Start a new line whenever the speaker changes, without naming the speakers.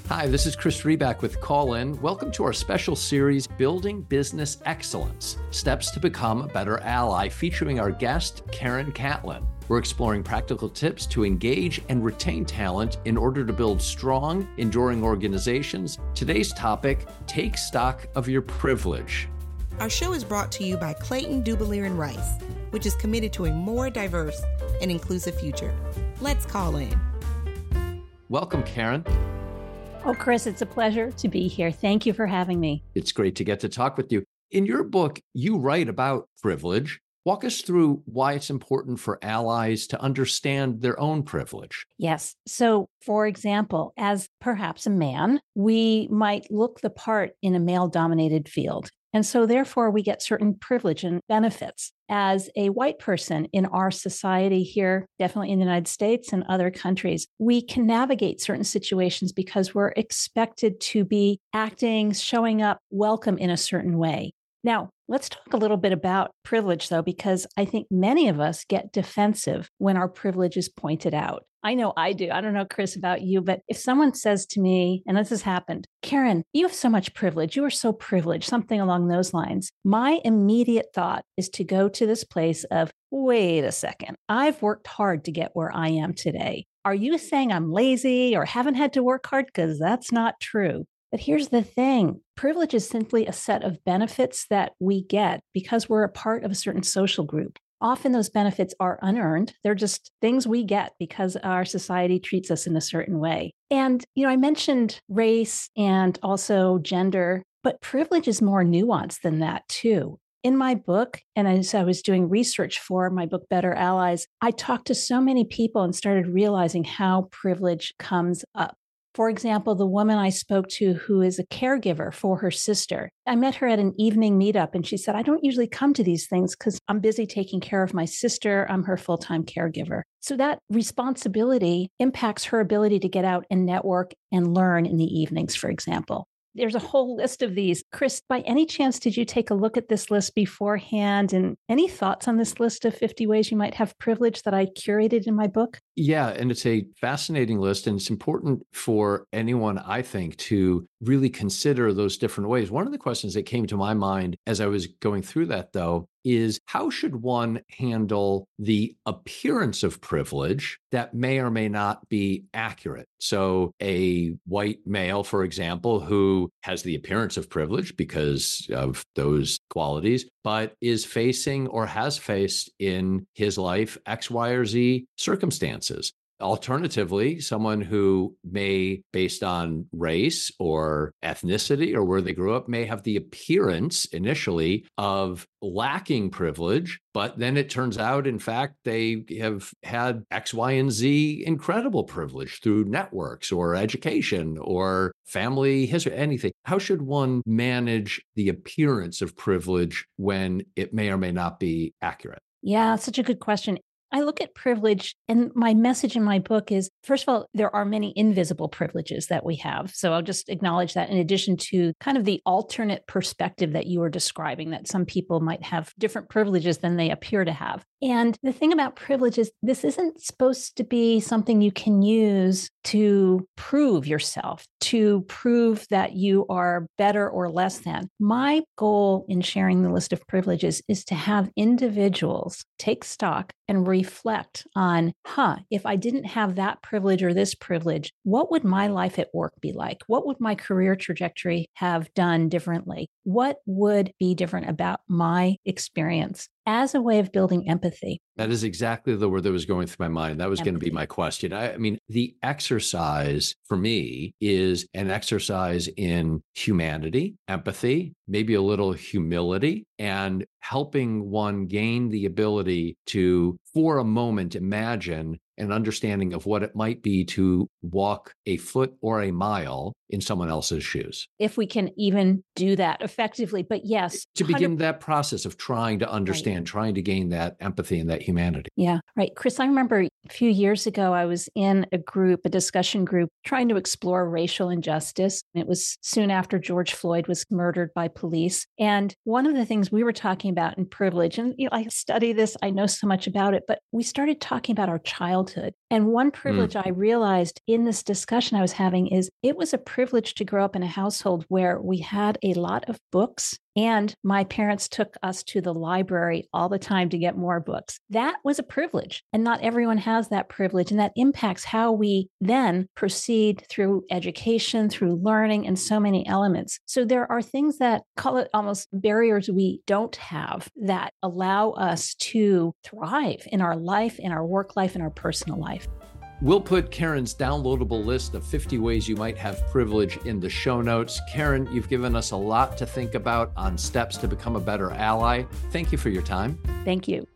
Hi, this is Chris Riback with Call In. Welcome to our special series, Building Business Excellence, Steps to Become a Better Ally, featuring our guest, Karen Catlin. We're exploring practical tips to engage and retain talent in order to build strong, enduring organizations. Today's topic, take stock of your privilege.
Our show is brought to you by Clayton, Dubilier & Rice, which is committed to a more diverse and inclusive future. Let's call in.
Welcome, Karen.
Oh, Chris, it's a pleasure to be here. Thank you for having me.
It's great to get to talk with you. In your book, you write about privilege. Walk us through why it's important for allies to understand their own privilege.
Yes. So, for example, as perhaps a man, we might look the part in a male-dominated field. And so therefore, we get certain privilege and benefits. As a white person in our society here, definitely in the United States and other countries, we can navigate certain situations because we're expected to be acting, showing up, welcome in a certain way. Now, let's talk a little bit about privilege, though, because I think many of us get defensive when our privilege is pointed out. I know I do. I don't know, Chris, about you, but if someone says to me, and this has happened, Karen, you have so much privilege. You are so privileged, something along those lines. My immediate thought is to go to this place of, wait a second, I've worked hard to get where I am today. Are you saying I'm lazy or haven't had to work hard? Because that's not true. But here's the thing. Privilege is simply a set of benefits that we get because we're a part of a certain social group. Often those benefits are unearned. They're just things we get because our society treats us in a certain way. And, I mentioned race and also gender, but privilege is more nuanced than that too. In my book, and as I was doing research for my book, Better Allies, I talked to so many people and started realizing how privilege comes up. For example, the woman I spoke to who is a caregiver for her sister, I met her at an evening meetup and she said, I don't usually come to these things because I'm busy taking care of my sister. I'm her full-time caregiver. So that responsibility impacts her ability to get out and network and learn in the evenings, for example. There's a whole list of these. Chris, by any chance, did you take a look at this list beforehand? And any thoughts on this list of 50 ways you might have privilege that I curated in my book?
Yeah, and it's a fascinating list, and it's important for anyone, I think, to really consider those different ways. One of the questions that came to my mind as I was going through that, though, is how should one handle the appearance of privilege that may or may not be accurate? So a white male, for example, who has the appearance of privilege because of those qualities, but is facing or has faced in his life X, Y, or Z circumstances. Alternatively, someone who may, based on race or ethnicity or where they grew up, may have the appearance initially of lacking privilege, but then it turns out, in fact, they have had X, Y, and Z incredible privilege through networks or education or family history, anything. How should one manage the appearance of privilege when it may or may not be accurate?
Yeah, such a good question. I look at privilege, and my message in my book is, first of all, there are many invisible privileges that we have. So I'll just acknowledge that in addition to kind of the alternate perspective that you were describing, that some people might have different privileges than they appear to have. And the thing about privilege is this isn't supposed to be something you can use to prove yourself, to prove that you are better or less than. My goal in sharing the list of privileges is to have individuals take stock and reflect on, if I didn't have that privilege or this privilege, what would my life at work be like? What would my career trajectory have done differently? What would be different about my experience? As a way of building empathy.
That is exactly the word that was going through my mind. That was
Empathy.
going to be my question. I mean, the exercise for me is an exercise in humanity, empathy, maybe a little humility, and helping one gain the ability to, for a moment, imagine an understanding of what it might be to walk a foot or a mile in someone else's shoes.
If we can even do that effectively. But yes.
To begin that process of trying to understand,
Right.
Trying to gain that empathy and that humanity.
Yeah, right. Chris, I remember a few years ago, I was in a discussion group, trying to explore racial injustice. It was soon after George Floyd was murdered by police. And one of the things we were talking about in privilege, and I study this, I know so much about it, but we started talking about our childhood. And one privilege I realized in this discussion I was having is it was a privilege to grow up in a household where we had a lot of books and my parents took us to the library all the time to get more books. That was a privilege. And not everyone has that privilege. And that impacts how we then proceed through education, through learning, and so many elements. So there are things that, call it almost barriers we don't have, that allow us to thrive in our life, in our work life, in our personal life.
We'll put Karen's downloadable list of 50 ways you might have privilege in the show notes. Karen, you've given us a lot to think about on steps to become a better ally. Thank you for your time.
Thank you.